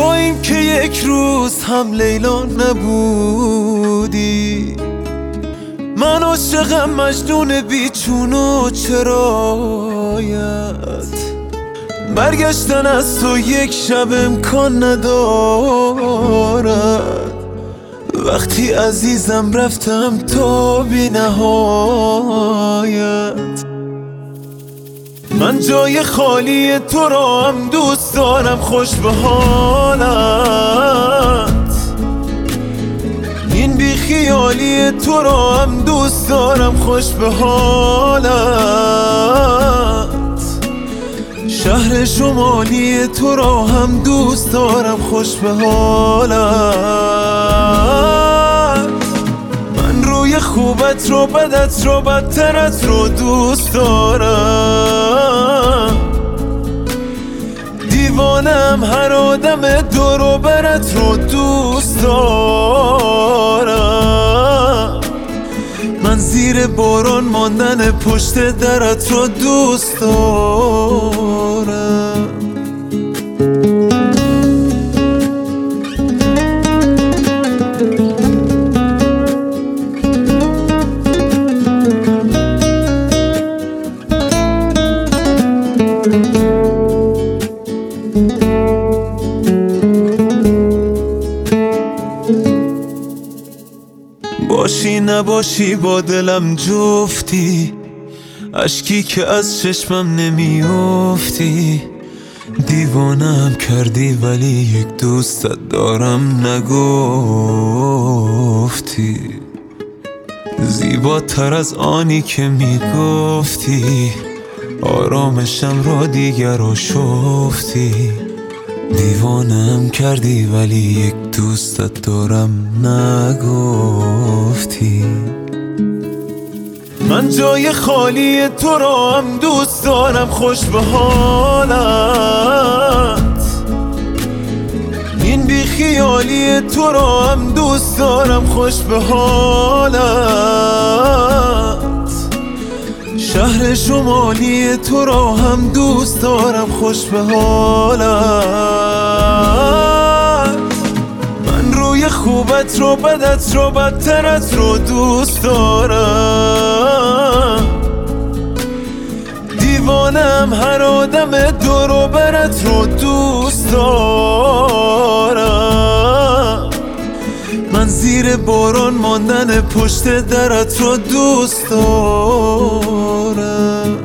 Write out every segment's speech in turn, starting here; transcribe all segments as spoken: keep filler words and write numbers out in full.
با این که یک روز هم لیلا نبودی. من عاشقم مجنون بیچون و چرایت، برگشتن از تو یک شب امکان ندارد. وقتی عزیزم رفتم تا بی نهایت. من جای خالی تو را هم دوست دارم، خوش به حالت. این بی خیالی تو را هم دوست دارم، خوش به حالت. شهر شمالی تو را هم دوست دارم، خوش به حالت. من روی خوبت رو بدت رو بدترت رو دوست دارم. دیوانم هر آدم دور و برت رو دوست دارم. من زیر باران ماندن پشت درت رو دوست دارم. باشی نباشی با دلم جفتی، اشکی که از چشمم نمیافتی. دیوانم کردی ولی یک دوستت دارم نگفتی. زیباتر از آنی که میگفتی، آرامشم را دیگر آشفتی. دیوانم کردی ولی یک دوستت دارم نگفتی. من جای خالی تو را هم دوست دارم، خوش به حالت. این بی خیالی تو را هم دوست دارم، خوش به حالت. شهر شمالی تو را هم دوست دارم، خوش به حالت. من روی خوبت رو بدت رو بدترت رو دوست دارم. دیوانم هر آدم دور و برت رو دوست دارم. من زیر باران ماندن پشت درت رو دوست دارم.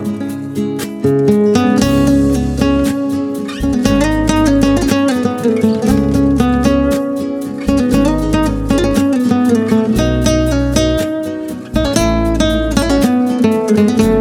thank you